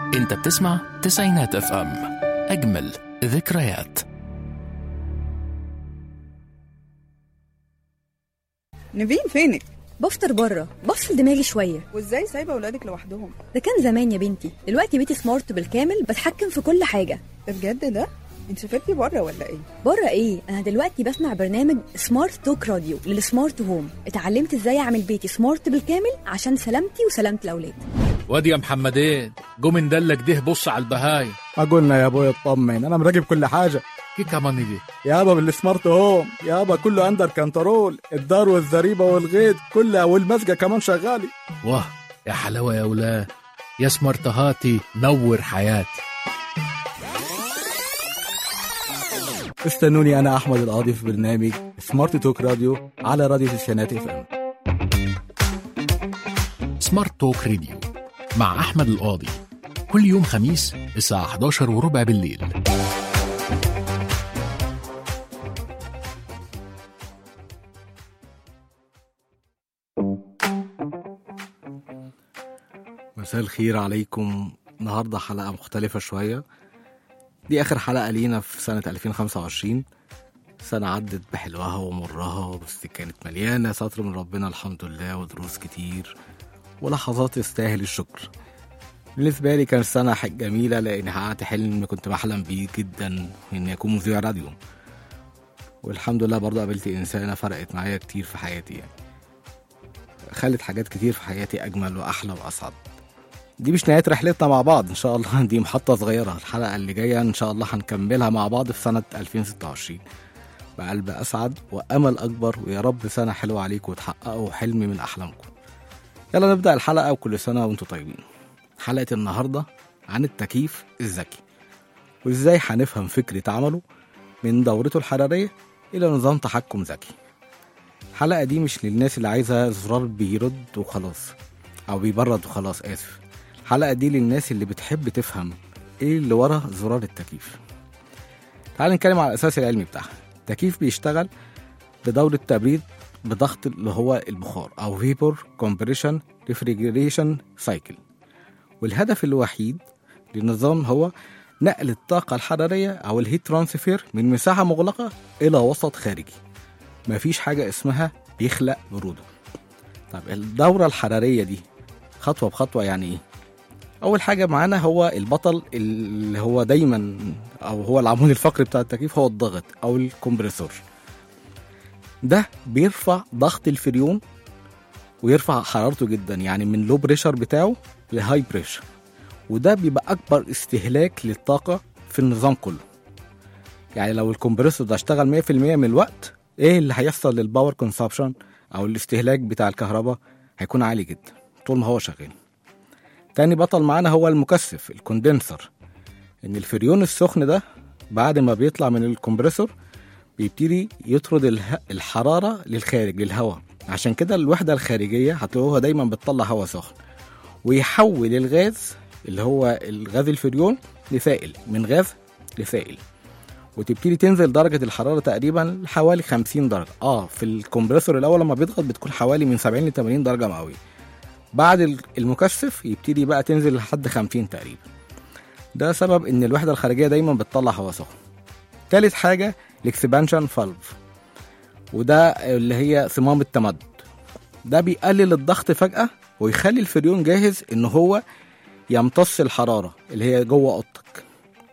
انت بتسمع تسعينات اف ام، اجمل ذكريات. نيفين فينك؟ بفطر بره، بفصل دماغي شويه. وازاي سايبه اولادك لوحدهم؟ ده كان زمان يا بنتي، دلوقتي بيتي سمارت بالكامل، بتحكم في كل حاجه. ده بجد؟ ده انت سافرتي بره ولا ايه؟ بره ايه، انا دلوقتي بسمع برنامج سمارت توك راديو للسمارت هوم. اتعلمت ازاي اعمل بيتي سمارت بالكامل عشان سلامتي وسلامه الاولاد. وادي يا محمدين، جو من دلك ده، بص على البهايم. قلنا يا ابوي اطمن، انا مراقب كل حاجه. كي كمان دي يابا بالسمارت هوم، يابا كله اندر كنترول، الدار والزريبه والغيط كلها والمسجه كمان شغالي. واه يا حلاوه يا ولاد، يا سمارتهاتي نور حياتي. استنوني انا احمد القاضي في برنامج سمارت توك راديو على راديو تسعينات اف ام. سمارت توك راديو مع احمد القاضي، كل يوم خميس الساعه 11:15 بالليل. مساء الخير عليكم. النهارده حلقه مختلفه شويه، دي اخر حلقه لينا في سنه 2025. سنه عدت بحلوها ومرها، بس كانت مليانه ستر من ربنا الحمد لله، ودروس كتير ولحظات تستاهل الشكر. بالنسبه لي كانت سنه جميله، لان حققت حلم كنت بحلم بيه جدا، اني اكون مذيع راديو. والحمد لله برضه قابلت انسانه فرقت معايا كتير في حياتي، يعني خلت حاجات كتير في حياتي اجمل واحلى واسعد. دي مش نهاية رحلتنا مع بعض إن شاء الله، دي محطة صغيرة. الحلقة اللي جاية إن شاء الله هنكملها مع بعض في سنة 2026 بقلب أسعد وأمل أكبر، ويا رب سنة حلوة عليكم وتحققوا حلم من أحلامكم. يلا نبدأ الحلقة، وكل سنة وانتم طيبين. حلقة النهاردة عن التكييف الذكي، وإزاي هنفهم فكرة عمله من دورته الحرارية إلى نظام تحكم ذكي. الحلقة دي مش للناس اللي عايزة زرار بيرد وخلاص أو بيبرد وخلاص، آسف. الحلقة دي للناس اللي بتحب تفهم ايه اللي ورا زرار التكييف. تعال نتكلم على الأساس العلمي بتاعها. التكييف بيشتغل بدورة تبريد بضغط اللي هو البخار أو فيبور كومبريشن ريفريجريشن سايكل، والهدف الوحيد للنظام هو نقل الطاقة الحرارية أو الهيت ترانسفير من مساحة مغلقة إلى وسط خارجي. مفيش حاجة اسمها بيخلق برودة. طب الدورة الحرارية دي خطوة بخطوة يعني ايه؟ اول حاجه معانا هو البطل اللي هو دايما او هو العمود الفقري بتاع التكييف، هو الضغط او الكمبريسور. ده بيرفع ضغط الفريون ويرفع حرارته جدا، يعني من لو بريشر بتاعه لهاي بريشر، وده بيبقى اكبر استهلاك للطاقه في النظام كله. يعني لو الكمبريسور ده اشتغل 100% من الوقت، ايه اللي هيحصل للباور كونسبشن او الاستهلاك بتاع الكهرباء؟ هيكون عالي جدا طول ما هو شغال. تاني بطل معانا هو المكثف الكوندنسر، ان الفريون السخن ده بعد ما بيطلع من الكمبريسور بيبتدي يطرد الحرارة للخارج للهواء. عشان كده الوحدة الخارجية هتلاقوها دايما بتطلع هواء سخن، ويحول الغاز اللي هو الغاز الفريون لسائل، من غاز لسائل، وتبتدي تنزل درجة الحرارة تقريبا حوالي 50 درجة. في الكمبريسور الأول لما بيضغط بتكون حوالي من 70 ل 80 درجة مئوية. بعد المكثف يبتدي بقى تنزل لحد 50 تقريبا. ده سبب ان الوحدة الخارجية دايما بتطلع هواء سخن. ثالث حاجة الاكسبانشن فالف، وده اللي هي صمام التمدد. ده بيقلل الضغط فجأة ويخلي الفريون جاهز ان هو يمتص الحرارة اللي هي جوه اوضتك.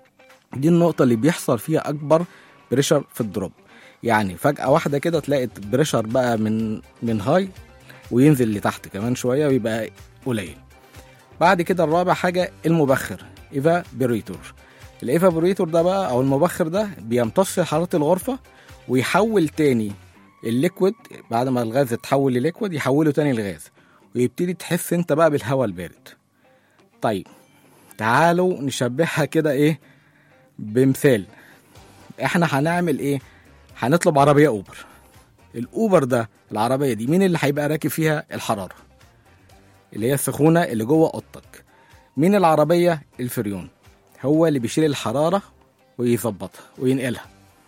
دي النقطة اللي بيحصل فيها اكبر بريشر في الدروب، يعني فجأة واحدة كده تلاقي البريشر بقى من هاي وينزل لتحت كمان شوية ويبقى قليل. بعد كده الرابع حاجة المبخر ايفابوريتور. الايفابوريتور ده بقى او المبخر ده بيمتص حرارة الغرفة ويحول تاني الليكويد، بعد ما الغاز يتحول لليكويد يحوله تاني لغاز، ويبتدي تحس انت بقى بالهواء البارد. طيب تعالوا نشبهها كده ايه بمثال. احنا هنعمل ايه؟ هنطلب عربية اوبر. الاوبر ده العربية دي مين اللي هيبقى راكب فيها؟ الحرارة اللي هي السخونة اللي جوه اوضتك. مين العربية؟ الفريون، هو اللي بيشيل الحرارة ويظبطها وينقلها.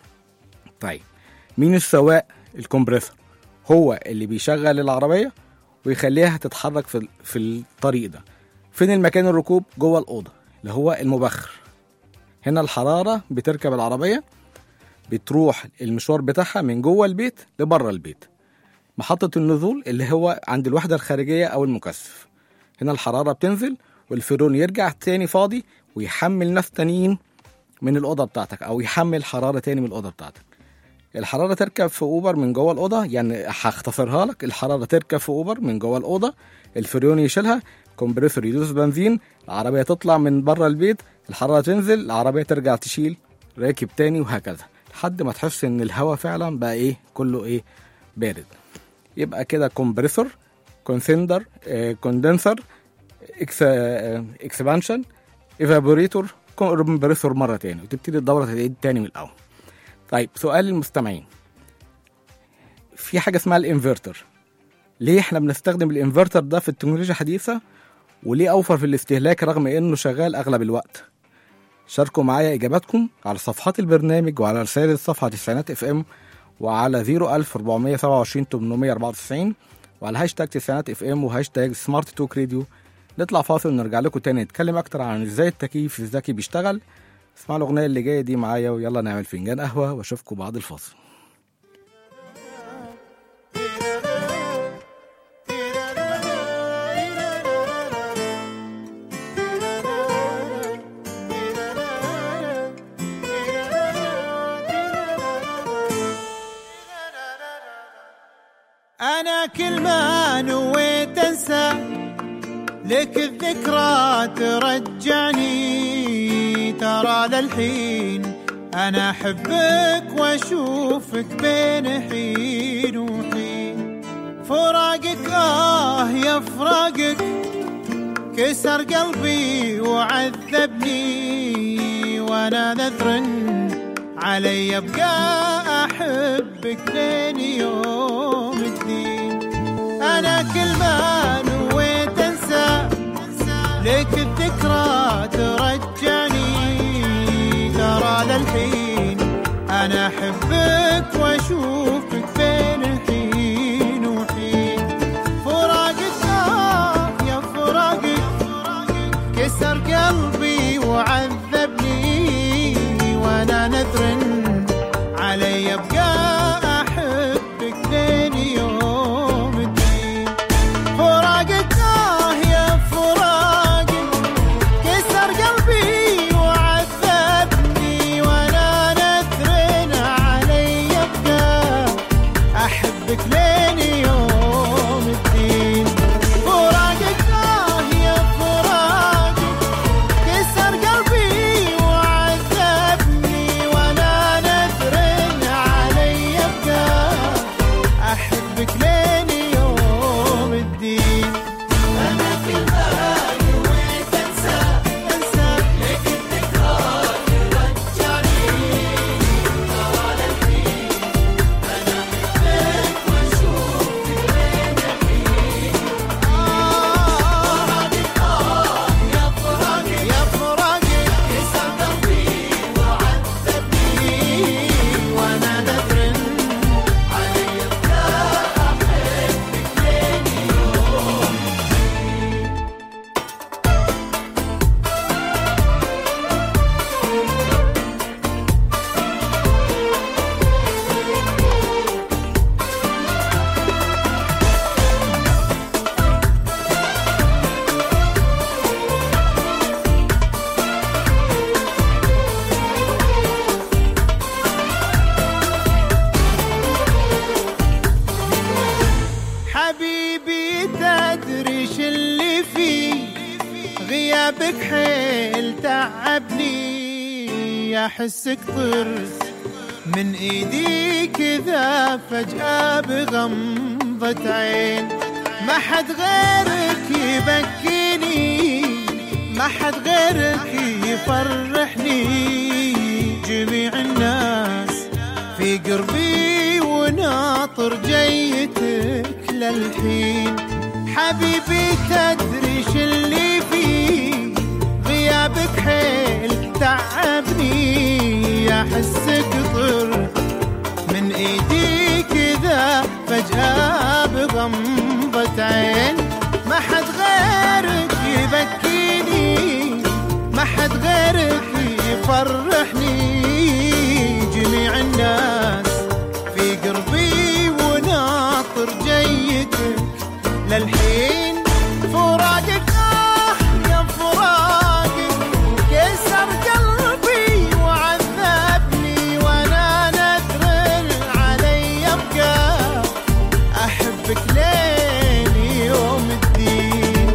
طيب مين السواق؟ الكمبريسور، هو اللي بيشغل العربية ويخليها تتحرك في الطريق ده. فين المكان الركوب؟ جوه الأوضة. اللي هو المبخر. هنا الحرارة بتركب العربية بتروح المشوار بتاعها من جوه البيت لبره البيت. محطة النزول اللي هو عند الوحدة الخارجية أو المكثف. هنا الحرارة بتنزل والفرون يرجع تاني فاضي ويحمل ناس تانيين من الأوضة بتاعتك، أو يحمل حرارة تاني من الأوضة بتاعتك. الحرارة تركب في أوبر من جوه الأوضة، يعني هختصرها لك، الحرارة تركب في أوبر من جوه الأوضة، الفريون يشيلها، كومبريسور يدوس بنزين، العربية تطلع من بره البيت، الحرارة تنزل، العربية ترجع تشيل راكب تاني، وهكذا لحد ما تحس إن الهواء فعلا بقى إيه كله إيه بارد. يبقى كده كومبريسور، كونسندر، كوندنسر، اكسبانشن، ايفابوريتور، كومبريسور مرة تاني، وتبتدي الدورة تعيد تاني من الأول. طيب سؤال المستمعين، في حاجة اسمها الانفرتر. ليه احنا بنستخدم الانفرتر ده في التكنولوجيا الحديثة؟ وليه أوفر في الاستهلاك رغم انه شغال اغلب الوقت؟ شاركوا معايا اجاباتكم على صفحات البرنامج وعلى رسالة صفحة تسعينات اف ام وعلى 01427 وعلى هاشتاج تسعينات اف ام وهاشتاج سمارت توك راديو. نطلع فاصل ونرجع لكم تاني نتكلم اكتر عن ازاي التكييف الذكي بيشتغل. اسمعوا الأغنية اللي جاية دي معايا ويلا نعمل فنجان قهوة، واشوفكم بعد الفاصل. أنا كل ما نويت أنسى لك الذكرى ترجعني، ترى للحين أنا أحبك وأشوفك بين حين وحين. فراقك يا فراقك كسر قلبي وعذبني، وأنا نذر علي أبقى أحبك لين يوم الدين. أنا كل ما نويت أنسى لك الذكرى ترجعني، ترى للحين أنا أحبك وأشوفك بين حين وحين. فراقك يا فراقك كسر قلبي وعذبني، وأنا نذر علي أبقى أحبك لين يوم الدين. فراقك يا فراقك كسر قلبي وعذبني، وأنا نذر علي أبقى أحبك لين يوم الدين. فراقك يا فراقك كسر قلبي وعذبني، وأنا نذر علي أبقى أحبك لين يوم الدين. أنا كل ما نويت أنسى لك الذكرى ترجعني، ترى للحين أنا أحبك وأشوفك بين حين. فراقك يا فراقك يا فراقك كسر قلبي وعذبني، وأنا نذر علي أبقى أحبك لين يوم. حبيبي تدري ش اللي فيه، غيابك حيل تعبني، أحسك طرس من ايدي كذا فجأة بغمضة عين. ما حد غيرك يبكيني، ما حد غيرك يفرحني، جميع الناس في قربي وناطر جيتك للحين. حبيبي تدري ش اللي فيه، غيابك حيل تعبني، أحسك طر من ايدي كذا فجأة بغمضة عين. ما حد غيرك يبكيني، ما حد الحين فراقك يا فراقك كسر قلبي وعذبني وانا ندر علي ابقى احبك لين يوم الدين.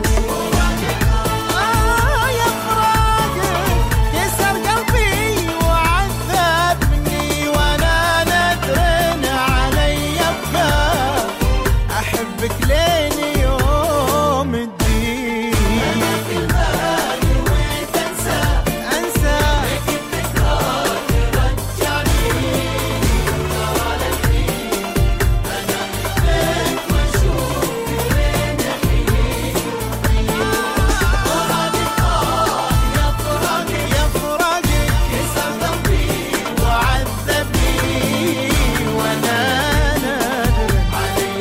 يا فراقك كسر قلبي وعذبني وانا ندر علي ابقى احبك لين يوم الدين. انا في البالي وتنسى انسى لك التكرار يرجعني على الحين انا احبك واشوف وين الحين. فراقك يا فراقك كسر قلبي وعذبني وانا نادر علي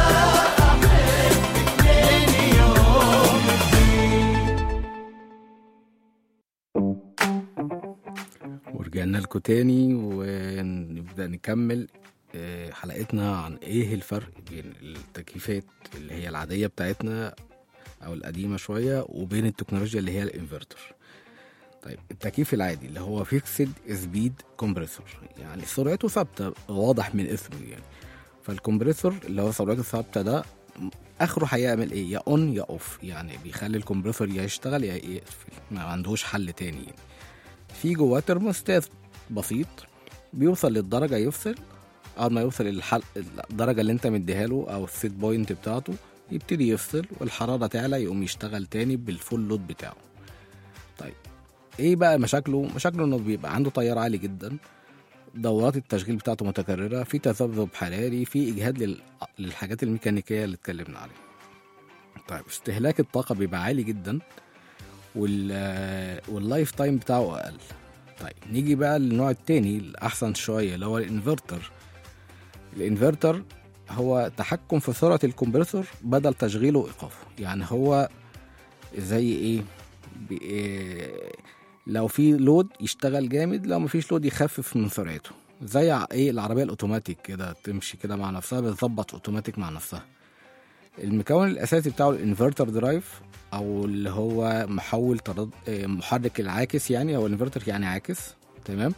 ورجعنا لكم تاني ونبدأ نكمل حلقتنا عن ايه الفرق بين التكييفات اللي هي العادية بتاعتنا او القديمة شوية وبين التكنولوجيا اللي هي الانفرتر. طيب التكييف العادي اللي هو فيكسد سبيد كومبريسور، يعني سرعته ثابتة واضح من اسمه يعني. فالكمبريسور اللي هو سرعته ثابتة ده اخره هيعمل ايه؟ يا اون يا اوف، يعني بيخلي الكمبريسور يا يشتغل يا يقفل، ما عندهوش حل تاني يعني. في جواه ترموستات بسيط بيوصل للدرجة يفصل، أول ما يوصل الدرجة اللي انت مديها له أو السيت بوينت بتاعته يبتدي يفصل والحرارة تعلى يقوم يشتغل تاني بالفول لود بتاعه. طيب ايه بقى مشاكله؟ مشاكله انه بيبقى عنده تيار عالي جدا، دورات التشغيل بتاعته متكررة، في تذبذب حراري، في إجهاد للحاجات الميكانيكية اللي اتكلمنا عليها. طيب استهلاك الطاقة بيبقى عالي جدا واللايف تايم بتاعه أقل. طيب نيجي بقى للنوع التاني الأحسن شوية اللي هو الانفرتر. الانفرتر هو تحكم في سرعة الكمبريسور بدل تشغيله وإيقافه، يعني هو زي إيه لو في لود يشتغل جامد، لو مفيش لود يخفف من سرعته، زي العربية الأوتوماتيك كده تمشي كده مع نفسها، بتظبط أوتوماتيك مع نفسها. المكون الأساسي بتاعه الانفرتر درايف أو اللي هو محرك العاكس، يعني هو الانفرتر يعني عاكس، تمام.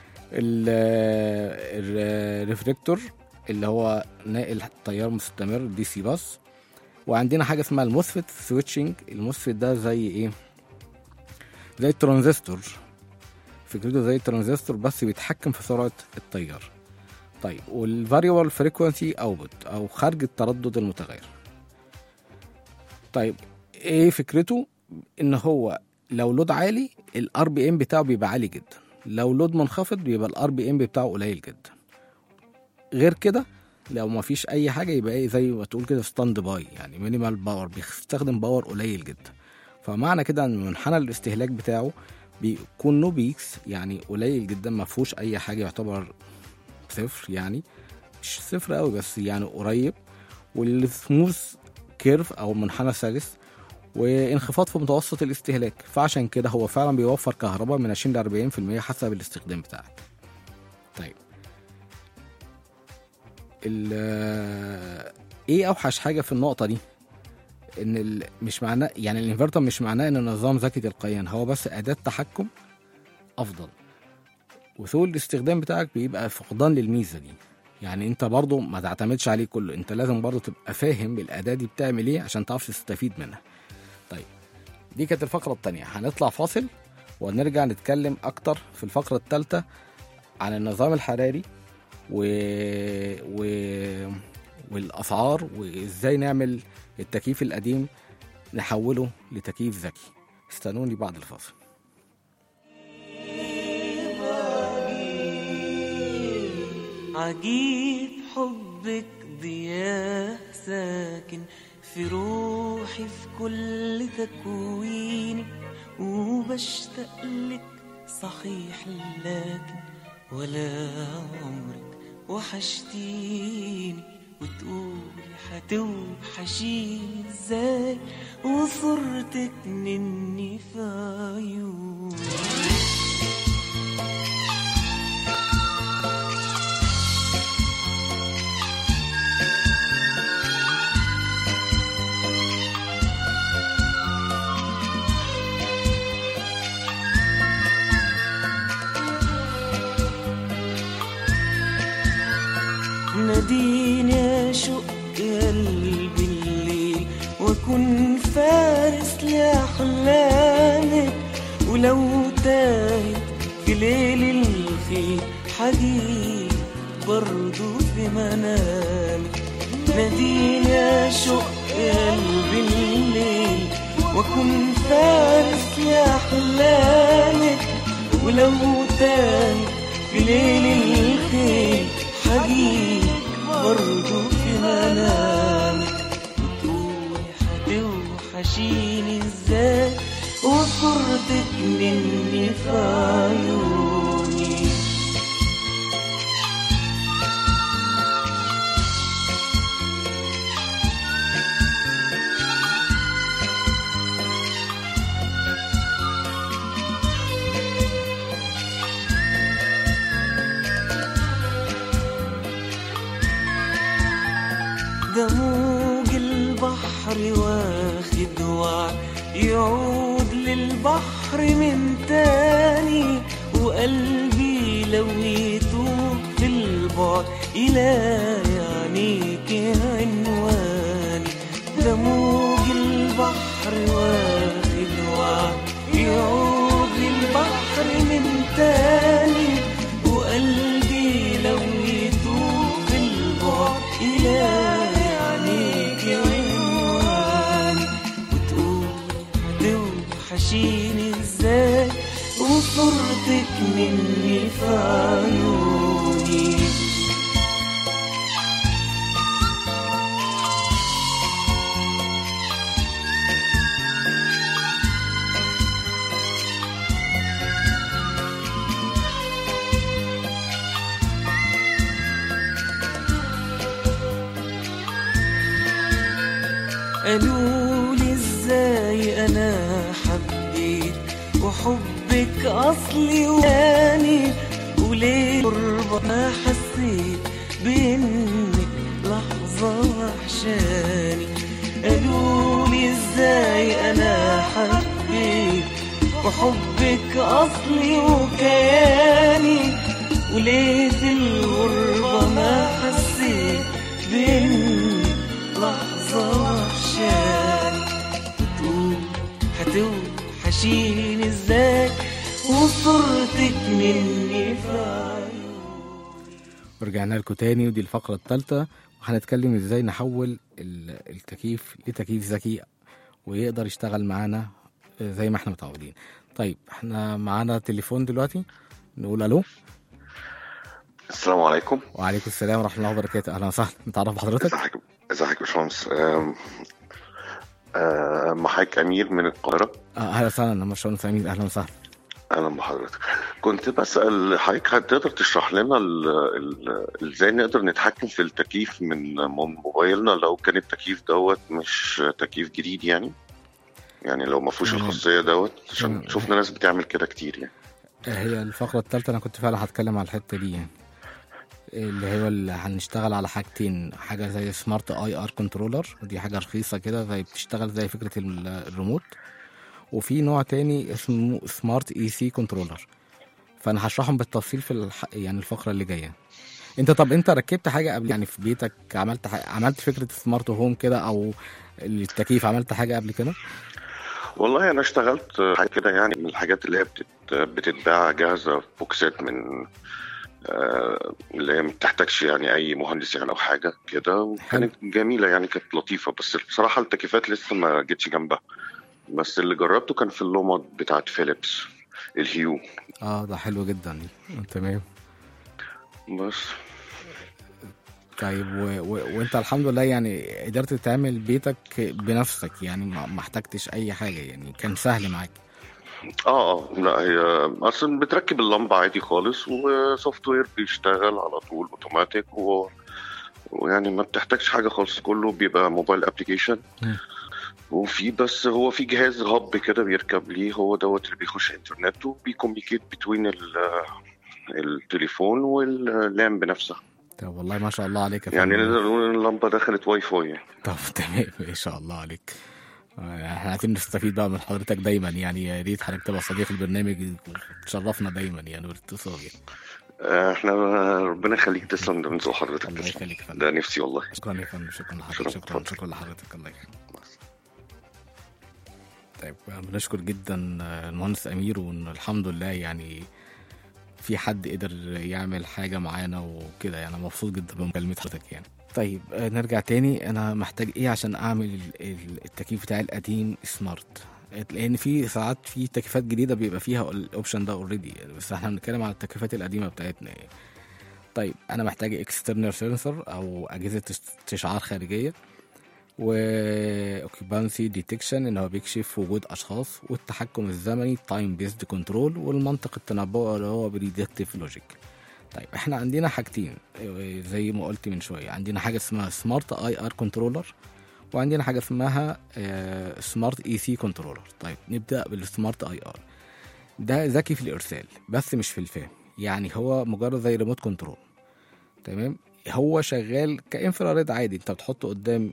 الريفلكتور اللي هو ناقل تيار مستمر دي سي باس. وعندنا حاجة اسمها الموسفيت سويتشنج. الموسفيت ده زي زي الترانزستور، فكرته زي الترانزستور بس بيتحكم في سرعة التيار. طيب والفاريبل فريكوانسي اوتبوت او خارج التردد المتغير. طيب ايه فكرته؟ ان هو لو لود عالي الار بي ام بتاعه بيبقى عالي جدا، لو لود منخفض بيبقى الار بي ام بتاعه قليل جدا. غير كده لو ما فيش اي حاجه يبقى زي ما تقول كده ستاند باي، يعني مينيمال باور، بيستخدم باور قليل جدا. فمعنى كده ان منحنى الاستهلاك بتاعه بيكون نو بيكس، يعني قليل جدا، ما فيهوش اي حاجه، يعتبر صفر، يعني مش صفر قوي بس يعني قريب. والسموث كيرف او منحنى سلس، وانخفاض في متوسط الاستهلاك. فعشان كده هو فعلا بيوفر كهرباء من 20 ل 40% حسب الاستخدام بتاعك. طيب ايه اوحش حاجه في النقطه دي؟ ان مش معناه يعني الانفرتر مش معناه ان النظام ذكي تلقائيا، هو بس اداه تحكم افضل، وسوء الاستخدام بتاعك بيبقى فقدان للميزه دي. يعني انت برضو ما تعتمدش عليه كله، انت لازم برضو تبقى فاهم الاداه دي بتعمل ايه عشان تعرف تستفيد منها. طيب دي كانت الفقره الثانيه، هنطلع فاصل ونرجع نتكلم اكتر في الفقره الثالثه عن النظام الحراري والاسعار، وازاي نعمل التكييف القديم نحوله لتكييف ذكي. استنوني بعد الفاصل. عجيب حبك ضياء ساكن في روحي في كل تكويني، وبشتاقلك صحيح لكن ولا عمرك وحشتيني، وتقولي هتوحشيني ازاي وصورتك مني في عيوني. واكون فارس لأحلامك، ولو تاهت في ليل الخير حجيب برضو في منامك. ناديني أشق قلبي الليل واكون فارس لأحلامك، ولو تاهت في ليل الخير حجيب برضو في منامك. وتقولي هتوحشيني ازاي وصورتك مني في عيوني. ده موج البحر واخد وعد يعود للبحر من تاني، وقلبي لو يتوب في البعد يلاقي عينيكي عنواني. ده موج البحر واخد وعد يعود للبحر من تاني، وقلبي لو يتوب في البعد يلاقي وحشيني ازاي وصورتك مني في عيوني. قالولي ازاي انا حبيت وحبك اصلي واني، وليه قرب ما حسيت بانك لحظة وحشاني. قالولي ازاي انا حبيت وحبك اصلي وكياني، وليه في الغربة ما حسيت بانك لحظة وحشاني. هتوحشيني ازاي وصورتك مني في عيوني. ورجعنا لكم تاني، ودي الفقرة الثالثة، وهنتكلم ازاي نحول التكييف لتكييف ذكي ويقدر يشتغل معانا زي ما احنا متعودين. طيب احنا معانا تليفون دلوقتي، نقول الو. السلام عليكم. وعليكم السلام ورحمة الله وبركاته. اهلا وسهلا، نتعرف بحضرتك. ازيك يا باشمهندس؟ محاك امير من القاهره. اهلا وسهلا باشمهندس امير، اهلا وسهلا. اهلا بحضرتك. كنت بسال حضرتك هتقدر تشرح لنا ازاي نقدر نتحكم في التكييف من موبايلنا لو كان التكييف دوت مش تكييف جديد، يعني لو ما فيهوش الخاصيه دوت، عشان شفنا ناس بتعمل كده كتير يعني. هي الفقره الثالثه انا كنت فعلا هتكلم على الحته دي، يعني اللي هنشتغل على حاجتين، حاجه زي سمارت اي ار كنترولر، ودي حاجه رخيصه كده زي بتشتغل زي فكره الريموت، وفي نوع تاني اسمه سمارت اي سي كنترولر. فانا هشرحهم بالتفصيل في يعني الفقره اللي جايه. انت ركبت حاجه قبل يعني في بيتك؟ عملت فكره سمارت هوم كده او التكييف، عملت حاجه قبل كده؟ والله انا اشتغلت حاجه كده، يعني من الحاجات اللي هي بتتباع جاهزه، بوكسات من اللي هي ما بتحتاجش يعني اي مهندس يعني او حاجه كده، وكانت جميله يعني، كانت لطيفه. بس بصراحه التكييفات لسه ما جتش جنبها، بس اللي جربته كان في اللومات بتاعت فيليبس الهيو. ده حلو جدا دي. تمام. بس طيب وانت الحمد لله يعني قدرت تعمل بيتك بنفسك، يعني ما احتجتش اي حاجه، يعني كان سهل معاك؟ لا، هي اصلا بتركب اللمبه عادي خالص، وسوفت وير بيشتغل على طول اوتوماتيك، ويعني ما بتحتاجش حاجه خالص، كله بيبقى موبايل ابلكيشن. وفي بس هو في جهاز هب كده بيركب ليه، هو دوت اللي بيخش انترنت وبيكوميكيت بين التليفون واللامب نفسها. طب والله ما شاء الله عليك، يعني اللمبه دخلت واي فاي يعني. طب تمام، ما شاء الله عليك. احنا عايزين نستفيد بقى من حضرتك دايما، يعني يا ريت حضرتك تبقى صديق البرنامج، تشرفنا دايما يعني بالاتصال يعني. احنا ربنا يخليك، تسلم، ده من ذوق حضرتك. الله يخليك. ده نفسي والله. شكرا يا فندم، شكرا لحضرتك، شكرا لحضرتك، الله يخليك. طيب بنشكر جدا المهندس أمير، وإن الحمد لله يعني في حد قدر يعمل حاجة معانا وكده، يعني مبسوط جدا بمكالمة حضرتك يعني. طيب نرجع تاني. أنا محتاج إيه عشان أعمل التكييف بتاعي القديم سمارت؟ لأن في ساعات في تكييفات جديدة بيبقى فيها الأوبشن ده أوريدي، بس إحنا بنتكلم على التكييفات القديمة بتاعتنا. طيب أنا محتاج اكسترنال سنسور أو أجهزة استشعار خارجية، و occupancy detection إن هو بيكشف وجود أشخاص، والتحكم الزمني time based control، والمنطق التنبؤي اللي هو predictive logic. طيب احنا عندنا حاجتين زي ما قلت من شوية، عندنا حاجة اسمها سمارت اي ار كنترولر، وعندنا حاجة اسمها سمارت اي سي كنترولر. طيب نبدأ بالسمارت اي ار. ده ذكي في الارسال بس مش في الفهم، يعني هو مجرد زي ريموت كنترول. تمام، هو شغال كانفراريد عادي، انت بتحطه قدام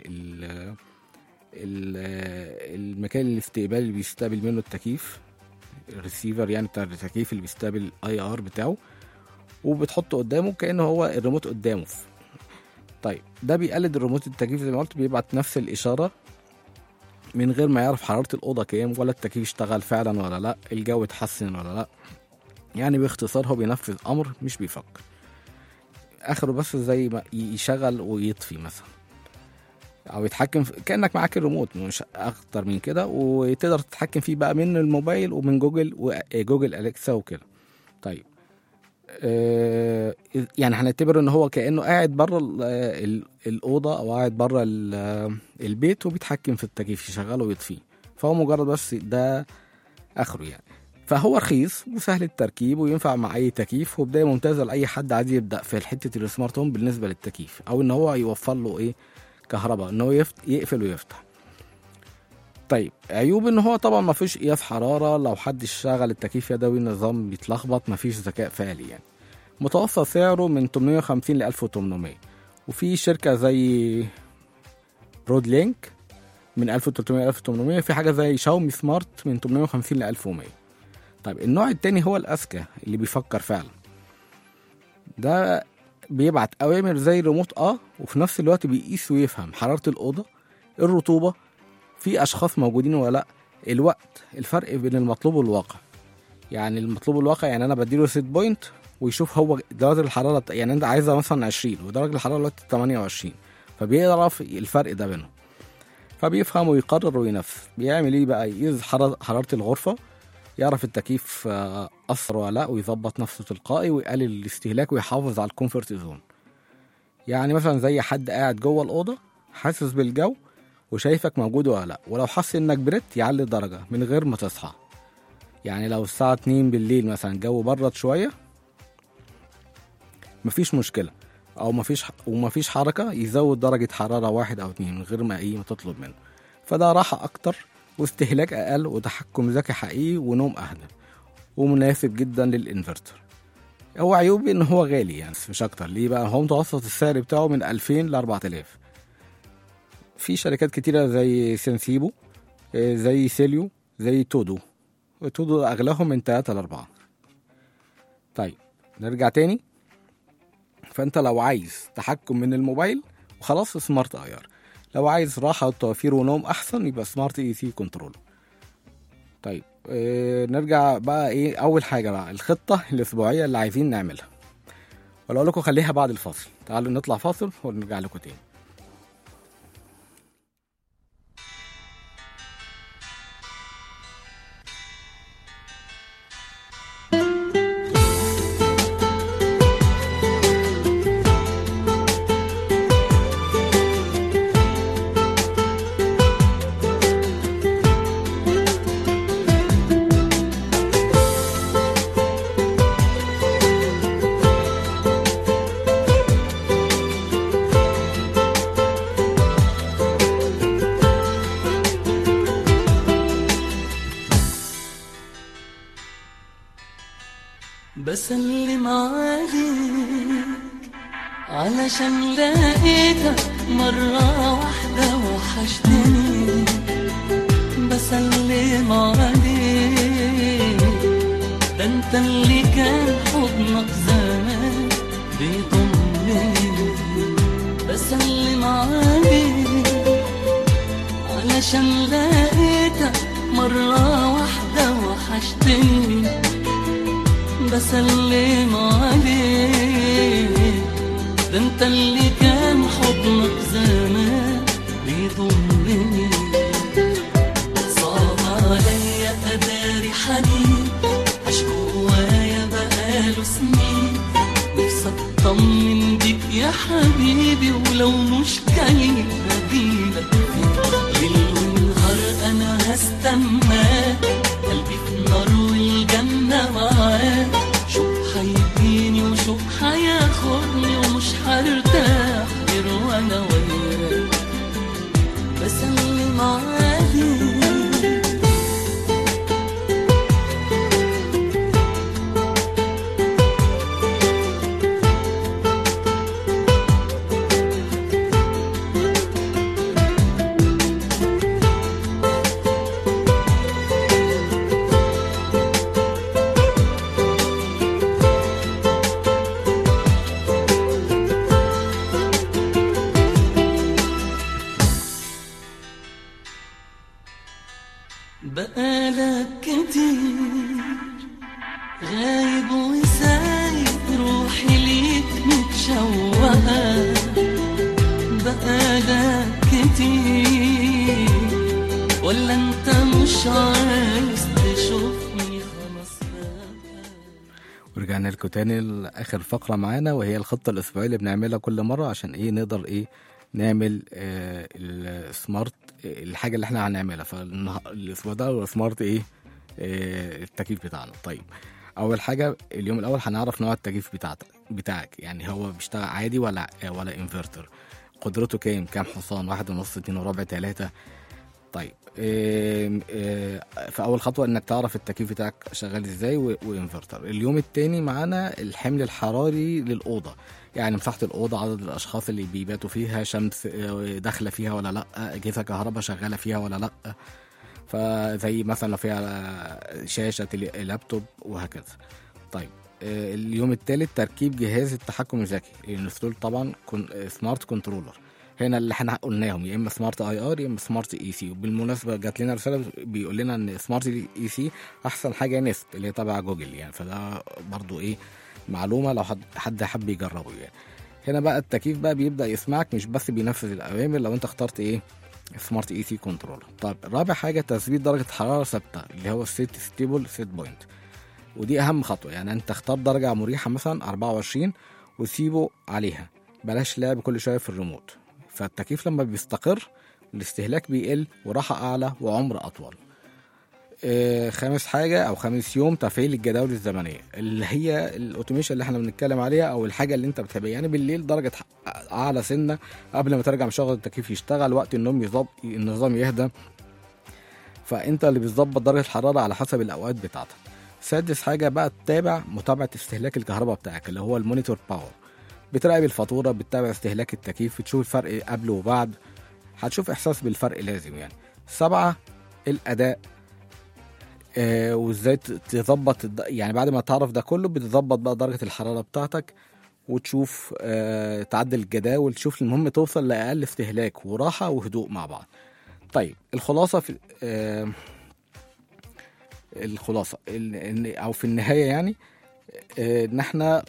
المكان الاستقبال اللي بيستقبل منه التكييف، الريسيفر يعني بتاع التكييف اللي بيستقبل اي ار بتاعه، وبتحطه قدامه كأنه هو الريموت قدامه. طيب ده بيقلد الريموت التكييف زي ما قلت، بيبعت نفس الإشارة من غير ما يعرف حرارة الأوضة كام، ولا التكييف اشتغل فعلا ولا لا، الجو اتحسن ولا لا. يعني باختصار هو بينفذ أمر مش بيفكر، آخره بس زي ما يشغل ويطفي مثلا، أو يتحكم كأنك معاك الريموت، مش أكتر من كده، وتقدر تتحكم فيه بقى من الموبايل ومن جوجل أليكسا وكده. طيب يعني هنعتبر ان هو كأنه قاعد بره الأوضة او قاعد بره البيت، وبيتحكم في التكييف يشغله ويطفيه، فهو مجرد بس ده اخره يعني. فهو رخيص وسهل التركيب وينفع مع اي تكييف، وبداية ممتازة لاي حد عايز يبدأ في حتة السمارت هوم بالنسبة للتكييف، او ان هو يوفر له ايه كهرباء، ان هو يقفل ويفتح. طيب عيوب ان هو طبعا ما فيش قياس حرارة، لو حد شغل التكييف يدوي النظام بيتلخبط، ما فيش ذكاء فعلي يعني. متوسط سعره من 850 ل 1800، وفي شركة زي برود لينك من 1300 ل 1800، في حاجة زي شاومي سمارت من 850 ل 1100. طيب النوع التاني هو الأذكى اللي بيفكر فعلا، ده بيبعت أوامر زي ريموت وفي نفس الوقت بيقيس ويفهم حرارة الأوضة، الرطوبة، في أشخاص موجودين ولا لأ، الوقت، الفرق بين المطلوب والواقع. يعني المطلوب والواقع يعني أنا بديله سيت بوينت ويشوف هو درجة الحرارة، يعني أنت عايزها مثلا 20 ودرجة الحرارة دلوقتي 28، فبيعرف الفرق ده بينهم، فبيفهم ويقرر وينفذ. بيعمل إيه بقى؟ يقيس حرارة الغرفة، يعرف التكييف أثر ولا لأ، ويظبط نفسه تلقائي ويقلل الاستهلاك ويحافظ على الكومفورت زون. يعني مثلا زي حد قاعد جوه الأوضة حاسس بالجو وشايفك موجود ولا لا، ولو حس انك برد يعلي درجة من غير ما تصحى. يعني لو الساعة 2 بالليل مثلا جو برد شوية مفيش مشكلة، او مفيش حركة، يزود درجة حرارة 1 أو 2 من غير ما تطلب منه. فده راحة اكتر واستهلاك اقل وتحكم ذكي حقيقي ونوم اهدى، ومناسب جدا للانفرتر. هو عيوب ان هو غالي يعني مش اكتر. ليه بقى؟ هو متوسط السعر بتاعه من 2000 ل 4000. في شركات كتيرة زي سنسيبو، زي سيليو، زي تودو أغلاهم من 3 ل 4. طيب نرجع تاني. فأنت لو عايز تحكم من الموبايل وخلاص سمارت اي ار، لو عايز راحة وتوفير ونوم أحسن يبقى سمارت اي سي كنترول. طيب نرجع بقى أول حاجة بقى الخطة الأسبوعية اللي عايزين نعملها، ولا أقول لكم خليها بعد الفاصل. تعالوا نطلع فاصل ونرجع لكم تاني. بسلم عليك علشان لقيتك مرة واحدة وحشتني. بسلم عليك ده انت اللي كان حضنك زمان بيضمني. بسلم عليك علشان لقيتك مرة واحدة وحشتني بسلم عليك، ده انت اللي كان حضنك زمان بيضمني. صعب عليا اداري حنين عاش جوايا بقاله سنين، نفسي اطمن بيك يا حبيبي ولو مش جاي هجيلك ليل ونهار انا هستناك، قلبي في النار والجنة معاك، شوق هيجيني وشوق هياخدني ومش هرتاح غير وانا وياك بسلم عليك. بقالك كتير غايب وسايب روحي ليك متشوهة، بقالك كتير ولا انت مش عايز تشوفني خلاص بقى. ورجعنا لكم تاني لاخر فقره معانا، وهي الخطه الاسبوعيه اللي بنعملها كل مره عشان ايه نقدر ايه نعمل السمارت الحاجه اللي احنا هنعملها. فالاسبوع ده هو سمارت ايه التكييف بتاعنا. طيب اول حاجه اليوم الاول هنعرف نوع التكييف بتاعك، يعني هو بيشتغل عادي ولا انفرتر، قدرته كام حصان، 1.5 2 وربع 3. طيب فاول خطوه انك تعرف التكييف بتاعك شغال ازاي وانفرتر. اليوم التاني معانا الحمل الحراري للاوضه، يعني مساحه الاوضه، عدد الاشخاص اللي بيباتوا فيها، شمس داخله فيها ولا لا، اجهزه كهرباء شغاله فيها ولا لا، فزي مثلا لو فيها شاشه لابتوب وهكذا. طيب اليوم الثالث تركيب جهاز التحكم الذكي، الانستول طبعا سمارت كنترولر. هنا اللي احنا قلناهم يا اما سمارت اي ار يا اما سمارت اي سي. وبالمناسبه جات لنا رساله بيقول لنا ان سمارت اي سي احسن حاجه نست اللي هي تبع جوجل، يعني فده برضو ايه معلومه لو حد حب يجربه يعني. هنا بقى التكييف بقى بيبدا يسمعك، مش بس بينفذ الاوامر لو انت اخترت ايه سمارت اي سي كنترولر. طيب رابع حاجه تثبيت درجه حراره ثابته اللي هو السيت ستيبل سيت بوينت، ودي اهم خطوه. يعني انت اختار درجه مريحه مثلا 24 وسيبه عليها، بلاش لعب كل شويه في الريموت. فالتكييف لما بيستقر الاستهلاك بيقل وراحه اعلى وعمر اطول. خامس حاجه او خامس يوم تفعيل الجداول الزمنيه اللي هي الاوتوميشن اللي احنا بنتكلم عليها، او الحاجه اللي انت بتحبها. يعني بالليل درجه اعلى سنه قبل ما ترجع من شغل التكييف يشتغل، وقت النوم النظام يهدى، فانت اللي بتظبط درجه الحراره على حسب الاوقات بتاعتك. سادس حاجه بقى متابعه استهلاك الكهرباء بتاعك اللي هو المونيتور باور، بتراقب الفاتوره، بتتابع استهلاك التكييف، بتشوف الفرق قبل وبعد، هتشوف احساس بالفرق لازم يعني. 7 الاداء، وازاي تظبط يعني بعد ما تعرف ده كله بتظبط بقى درجه الحراره بتاعتك وتشوف تعدل الجداول، تشوف المهم توصل لاقل استهلاك وراحه وهدوء مع بعض. طيب الخلاصه في الخلاصه او في النهايه يعني ان احنا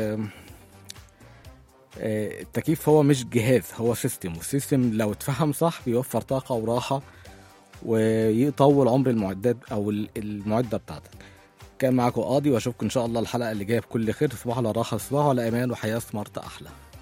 التكييف هو مش جهاز، هو سيستم، والسيستم لو اتفهم صح بيوفر طاقه وراحه ويطول عمر المعدات او المعده بتاعتك. كان معاكم قاضي، واشوفكم ان شاء الله الحلقه اللي جايه بكل خير. تصبحوا على راحه، تصبحوا على امان، وحياه سمارت احلى.